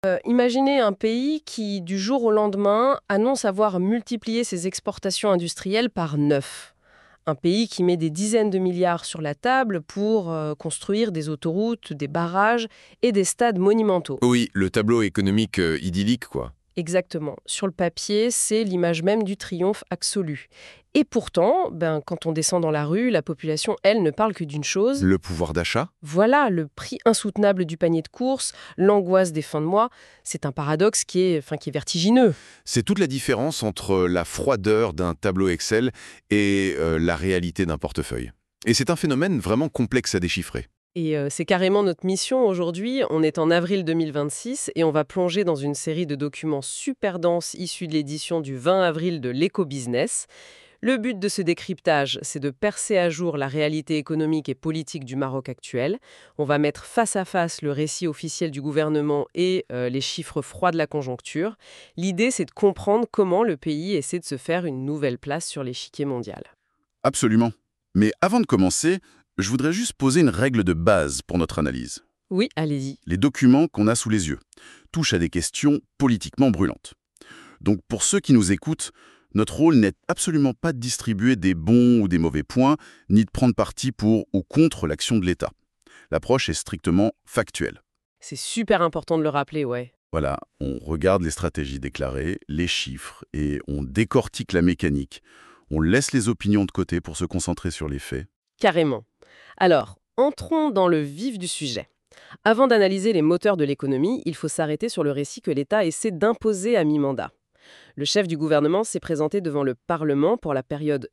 Imaginez un pays qui, du jour au lendemain, annonce avoir multiplié ses exportations industrielles par 9. Un pays qui met des dizaines de milliards sur la table pour construire des autoroutes, des barrages et des stades monumentaux. Oui, le tableau économique idyllique, quoi. Exactement. Sur le papier, c'est l'image même du triomphe absolu. Et pourtant, quand on descend dans la rue, la population, elle, ne parle que d'une chose. Le pouvoir d'achat? Voilà, le prix insoutenable du panier de courses, l'angoisse des fins de mois. C'est un paradoxe qui est vertigineux. C'est toute la différence entre la froideur d'un tableau Excel et la réalité d'un portefeuille. Et c'est un phénomène vraiment complexe à déchiffrer. Et c'est carrément notre mission aujourd'hui. On est en avril 2026 et on va plonger dans une série de documents super denses issus de l'édition du 20 avril de l'Eco-Business. Le but de ce décryptage, c'est de percer à jour la réalité économique et politique du Maroc actuel. On va mettre face à face le récit officiel du gouvernement et les chiffres froids de la conjoncture. L'idée, c'est de comprendre comment le pays essaie de se faire une nouvelle place sur l'échiquier mondial. Absolument. Mais avant de commencer, je voudrais juste poser une règle de base pour notre analyse. Oui, allez-y. Les documents qu'on a sous les yeux touchent à des questions politiquement brûlantes. Donc pour ceux qui nous écoutent, notre rôle n'est absolument pas de distribuer des bons ou des mauvais points, ni de prendre parti pour ou contre l'action de l'État. L'approche est strictement factuelle. C'est super important de le rappeler, ouais. Voilà, on regarde les stratégies déclarées, les chiffres, et on décortique la mécanique. On laisse les opinions de côté pour se concentrer sur les faits. Carrément. Alors, entrons dans le vif du sujet. Avant d'analyser les moteurs de l'économie, il faut s'arrêter sur le récit que l'État essaie d'imposer à mi-mandat. Le chef du gouvernement s'est présenté devant le Parlement pour la période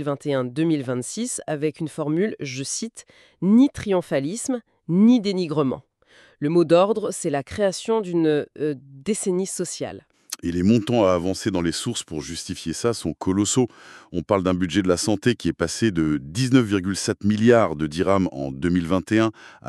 2021-2026 avec une formule, je cite, « ni triomphalisme, ni dénigrement ». Le mot d'ordre, c'est la création d'une décennie sociale. Et les montants à avancer dans les sources pour justifier ça sont colossaux. On parle d'un budget de la santé qui est passé de 19,7 milliards de dirhams en 2021 à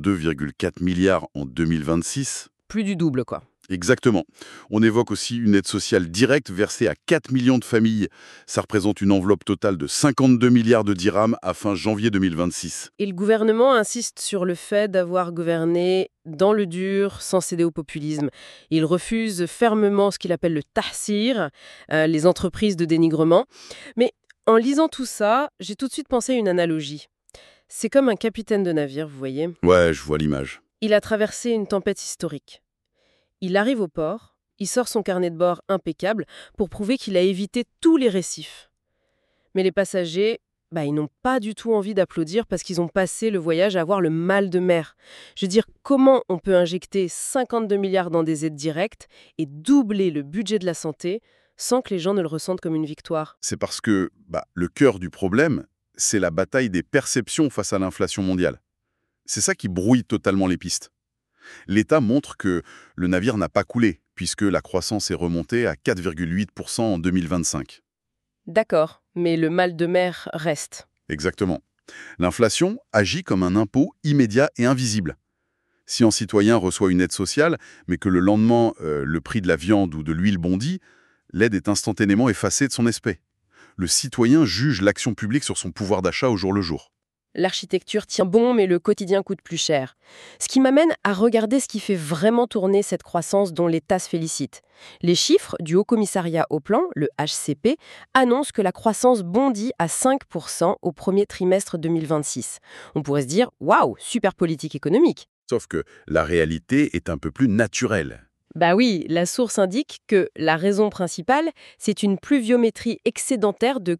42,4 milliards en 2026. Plus du double, quoi. Exactement. On évoque aussi une aide sociale directe versée à 4 millions de familles. Ça représente une enveloppe totale de 52 milliards de dirhams à fin janvier 2026. Et le gouvernement insiste sur le fait d'avoir gouverné dans le dur, sans céder au populisme. Il refuse fermement ce qu'il appelle le tahsir, les entreprises de dénigrement. Mais en lisant tout ça, j'ai tout de suite pensé à une analogie. C'est comme un capitaine de navire, vous voyez. Ouais, je vois l'image. Il a traversé une tempête historique. Il arrive au port, il sort son carnet de bord impeccable pour prouver qu'il a évité tous les récifs. Mais les passagers, ils n'ont pas du tout envie d'applaudir parce qu'ils ont passé le voyage à avoir le mal de mer. Je veux dire, comment on peut injecter 52 milliards dans des aides directes et doubler le budget de la santé sans que les gens ne le ressentent comme une victoire? C'est parce que le cœur du problème, c'est la bataille des perceptions face à l'inflation mondiale. C'est ça qui brouille totalement les pistes. L'État montre que le navire n'a pas coulé, puisque la croissance est remontée à 4,8% en 2025. D'accord, mais le mal de mer reste. Exactement. L'inflation agit comme un impôt immédiat et invisible. Si un citoyen reçoit une aide sociale, mais que le lendemain, le prix de la viande ou de l'huile bondit, l'aide est instantanément effacée de son aspect. Le citoyen juge l'action publique sur son pouvoir d'achat au jour le jour. L'architecture tient bon, mais le quotidien coûte plus cher. Ce qui m'amène à regarder ce qui fait vraiment tourner cette croissance dont l'État se félicite. Les chiffres du Haut Commissariat au Plan, le HCP, annoncent que la croissance bondit à 5% au premier trimestre 2026. On pourrait se dire « Waouh, super politique économique !» Sauf que la réalité est un peu plus naturelle. Bah oui, la source indique que la raison principale, c'est une pluviométrie excédentaire de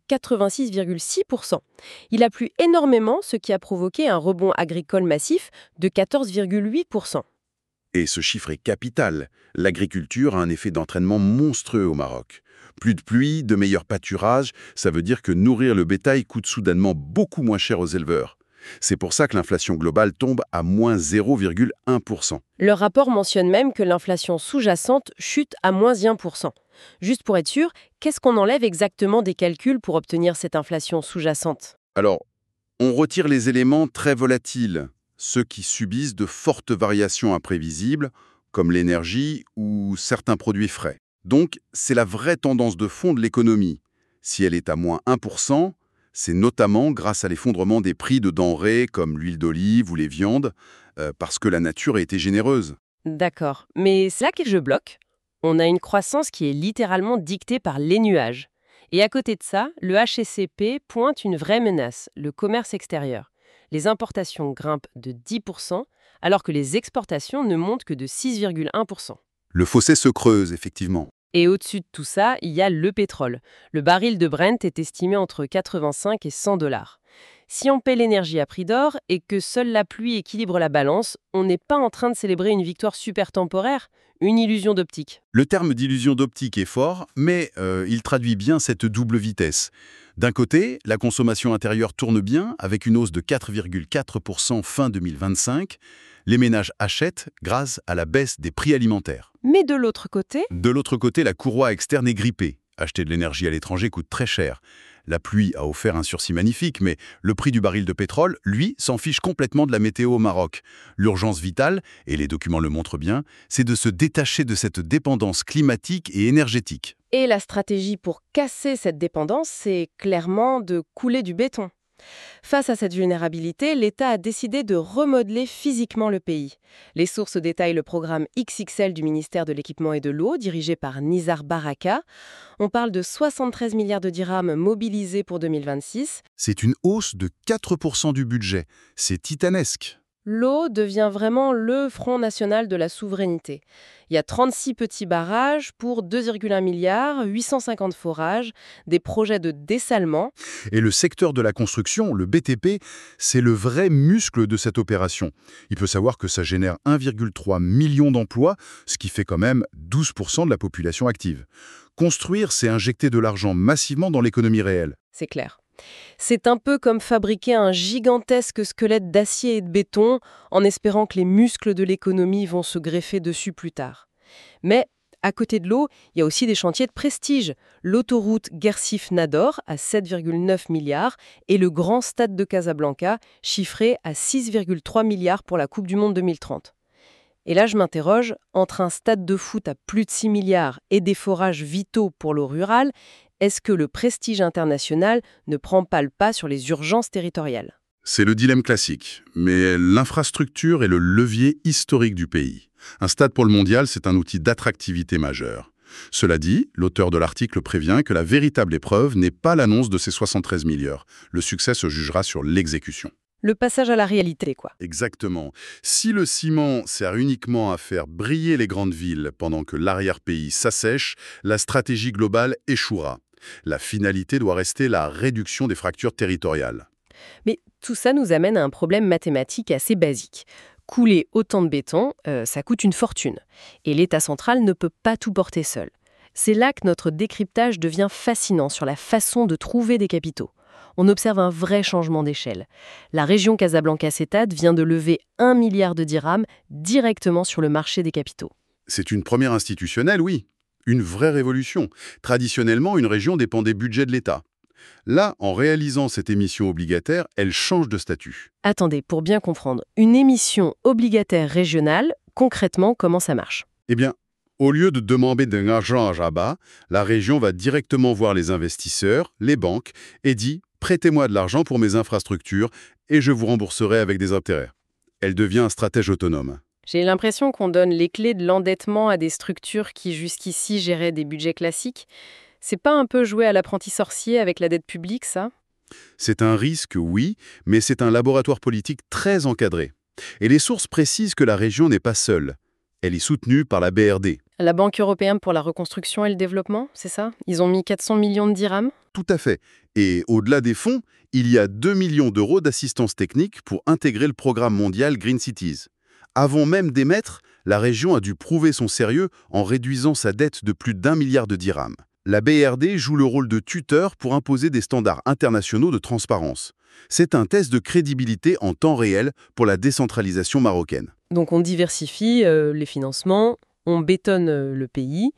86,6%. Il a plu énormément, ce qui a provoqué un rebond agricole massif de 14,8%. Et ce chiffre est capital. L'agriculture a un effet d'entraînement monstrueux au Maroc. Plus de pluie, de meilleurs pâturages, ça veut dire que nourrir le bétail coûte soudainement beaucoup moins cher aux éleveurs. C'est pour ça que l'inflation globale tombe à moins 0,1%. Le rapport mentionne même que l'inflation sous-jacente chute à moins 1%. Juste pour être sûr, qu'est-ce qu'on enlève exactement des calculs pour obtenir cette inflation sous-jacente? Alors, on retire les éléments très volatiles, ceux qui subissent de fortes variations imprévisibles, comme l'énergie ou certains produits frais. Donc, c'est la vraie tendance de fond de l'économie. Si elle est à moins 1%, c'est notamment grâce à l'effondrement des prix de denrées comme l'huile d'olive ou les viandes, parce que la nature a été généreuse. D'accord. Mais c'est là que je bloque. On a une croissance qui est littéralement dictée par les nuages. Et à côté de ça, le HCCP pointe une vraie menace, le commerce extérieur. Les importations grimpent de 10%, alors que les exportations ne montent que de 6,1%. Le fossé se creuse, effectivement. Et au-dessus de tout ça, il y a le pétrole. Le baril de Brent est estimé entre 85 et 100 $. Si on paie l'énergie à prix d'or et que seule la pluie équilibre la balance, on n'est pas en train de célébrer une victoire super temporaire, une illusion d'optique. Le terme d'illusion d'optique est fort, mais il traduit bien cette double vitesse. D'un côté, la consommation intérieure tourne bien, avec une hausse de 4,4% fin 2025. Les ménages achètent grâce à la baisse des prix alimentaires. Mais de l'autre côté, De l'autre côté, la courroie externe est grippée. Acheter de l'énergie à l'étranger coûte très cher. La pluie a offert un sursis magnifique, mais le prix du baril de pétrole, lui, s'en fiche complètement de la météo au Maroc. L'urgence vitale, et les documents le montrent bien, c'est de se détacher de cette dépendance climatique et énergétique. et la stratégie pour casser cette dépendance, c'est clairement de couler du béton. Face à cette vulnérabilité, l'État a décidé de remodeler physiquement le pays. Les sources détaillent le programme XXL du ministère de l'Équipement et de l'Eau, dirigé par Nizar Baraka. On parle de 73 milliards de dirhams mobilisés pour 2026. C'est une hausse de 4% du budget. C'est titanesque. L'eau devient vraiment le front national de la souveraineté. Il y a 36 petits barrages pour 2,1 milliards, 850 forages, des projets de dessalement. Et le secteur de la construction, le BTP, c'est le vrai muscle de cette opération. Il faut savoir que ça génère 1,3 million d'emplois, ce qui fait quand même 12% de la population active. Construire, c'est injecter de l'argent massivement dans l'économie réelle. C'est clair. C'est un peu comme fabriquer un gigantesque squelette d'acier et de béton en espérant que les muscles de l'économie vont se greffer dessus plus tard. Mais à côté de l'eau, il y a aussi des chantiers de prestige. L'autoroute Guersif-Nador à 7,9 milliards et le grand stade de Casablanca chiffré à 6,3 milliards pour la Coupe du Monde 2030. Et là, je m'interroge, entre un stade de foot à plus de 6 milliards et des forages vitaux pour l'eau rurale, est-ce que le prestige international ne prend pas le pas sur les urgences territoriales ? C'est le dilemme classique, mais l'infrastructure est le levier historique du pays. Un stade pour le mondial, c'est un outil d'attractivité majeur. Cela dit, l'auteur de l'article prévient que la véritable épreuve n'est pas l'annonce de ces 73 milliards. Le succès se jugera sur l'exécution. Le passage à la réalité, quoi. Exactement. Si le ciment sert uniquement à faire briller les grandes villes pendant que l'arrière-pays s'assèche, la stratégie globale échouera. La finalité doit rester la réduction des fractures territoriales. Mais tout ça nous amène à un problème mathématique assez basique. Couler autant de béton, ça coûte une fortune. Et l'État central ne peut pas tout porter seul. C'est là que notre décryptage devient fascinant sur la façon de trouver des capitaux. On observe un vrai changement d'échelle. La région Casablanca-Cétad vient de lever 1 milliard de dirhams directement sur le marché des capitaux. C'est une première institutionnelle, oui. Une vraie révolution. Traditionnellement, une région dépend des budgets de l'État. Là, en réalisant cette émission obligataire, elle change de statut. Attendez, pour bien comprendre, une émission obligataire régionale, concrètement, comment ça marche ? Eh bien, au lieu de demander de l'argent à Rabat, la région va directement voir les investisseurs, les banques, et dit « Prêtez-moi de l'argent pour mes infrastructures et je vous rembourserai avec des intérêts ». Elle devient un stratège autonome. J'ai l'impression qu'on donne les clés de l'endettement à des structures qui jusqu'ici géraient des budgets classiques. C'est pas un peu jouer à l'apprenti sorcier avec la dette publique, ça ? C'est un risque, oui, mais c'est un laboratoire politique très encadré. Et les sources précisent que la région n'est pas seule. Elle est soutenue par la BRD. La Banque européenne pour la reconstruction et le développement, c'est ça ? Ils ont mis 400 millions de dirhams ? Tout à fait. Et au-delà des fonds, il y a 2 millions d'euros d'assistance technique pour intégrer le programme mondial Green Cities. Avant même d'émettre, la région a dû prouver son sérieux en réduisant sa dette de plus d'1 milliard de dirhams. La BRD joue le rôle de tuteur pour imposer des standards internationaux de transparence. C'est un test de crédibilité en temps réel pour la décentralisation marocaine. Donc on diversifie les financements, on bétonne le pays,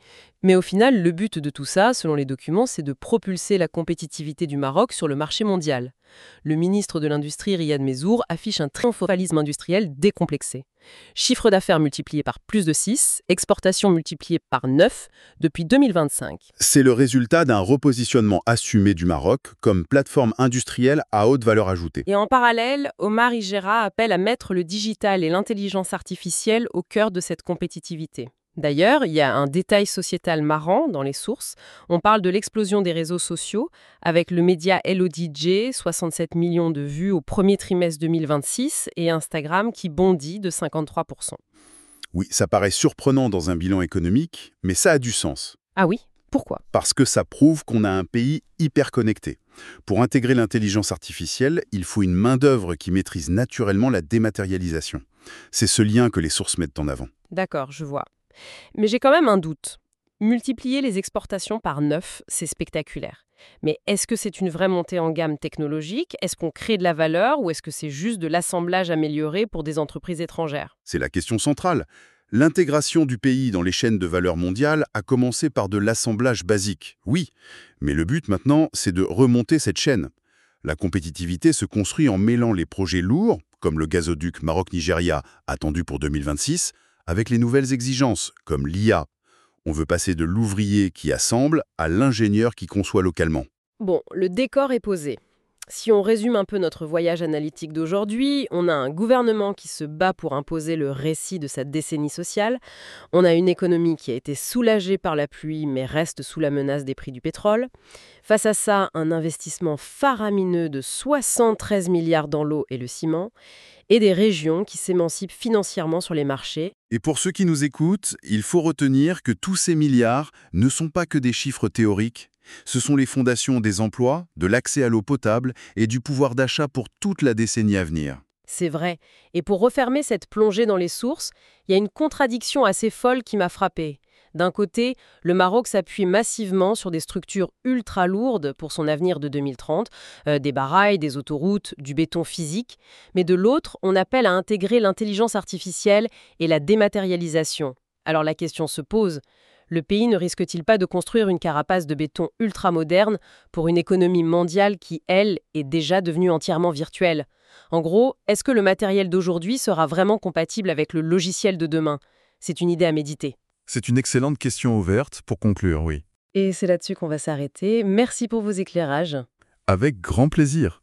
Mais au final, le but de tout ça, selon les documents, c'est de propulser la compétitivité du Maroc sur le marché mondial. Le ministre de l'Industrie, Riyad Mezzour, affiche un triomphalisme industriel décomplexé. Chiffre d'affaires multiplié par plus de 6, exportations multipliées par 9 depuis 2025. C'est le résultat d'un repositionnement assumé du Maroc comme plateforme industrielle à haute valeur ajoutée. Et en parallèle, Omar Igera appelle à mettre le digital et l'intelligence artificielle au cœur de cette compétitivité. D'ailleurs, il y a un détail sociétal marrant dans les sources. On parle de l'explosion des réseaux sociaux, avec le média LODJ, 67 millions de vues au premier trimestre 2026, et Instagram qui bondit de 53%. Oui, ça paraît surprenant dans un bilan économique, mais ça a du sens. Ah oui? Pourquoi? Parce que ça prouve qu'on a un pays hyper connecté. Pour intégrer l'intelligence artificielle, il faut une main-d'œuvre qui maîtrise naturellement la dématérialisation. C'est ce lien que les sources mettent en avant. D'accord, je vois. Mais j'ai quand même un doute. Multiplier les exportations par 9, c'est spectaculaire. Mais est-ce que c'est une vraie montée en gamme technologique? Est-ce qu'on crée de la valeur ou est-ce que c'est juste de l'assemblage amélioré pour des entreprises étrangères? C'est la question centrale. L'intégration du pays dans les chaînes de valeur mondiale a commencé par de l'assemblage basique, oui. Mais le but maintenant, c'est de remonter cette chaîne. La compétitivité se construit en mêlant les projets lourds, comme le gazoduc Maroc-Nigeria attendu pour 2026, avec les nouvelles exigences, comme l'IA. On veut passer de l'ouvrier qui assemble à l'ingénieur qui conçoit localement. Bon, le décor est posé. Si on résume un peu notre voyage analytique d'aujourd'hui, on a un gouvernement qui se bat pour imposer le récit de sa décennie sociale, on a une économie qui a été soulagée par la pluie mais reste sous la menace des prix du pétrole. Face à ça, un investissement faramineux de 73 milliards dans l'eau et le ciment, et des régions qui s'émancipent financièrement sur les marchés. Et pour ceux qui nous écoutent, il faut retenir que tous ces milliards ne sont pas que des chiffres théoriques. Ce sont les fondations des emplois, de l'accès à l'eau potable et du pouvoir d'achat pour toute la décennie à venir. C'est vrai. Et pour refermer cette plongée dans les sources, il y a une contradiction assez folle qui m'a frappée. D'un côté, le Maroc s'appuie massivement sur des structures ultra lourdes pour son avenir de 2030, des barailles, des autoroutes, du béton physique. Mais de l'autre, on appelle à intégrer l'intelligence artificielle et la dématérialisation. Alors la question se pose, le pays ne risque-t-il pas de construire une carapace de béton ultra moderne pour une économie mondiale qui, elle, est déjà devenue entièrement virtuelle? En gros, est-ce que le matériel d'aujourd'hui sera vraiment compatible avec le logiciel de demain? C'est une idée à méditer. C'est une excellente question ouverte pour conclure, oui. Et c'est là-dessus qu'on va s'arrêter. Merci pour vos éclairages. Avec grand plaisir.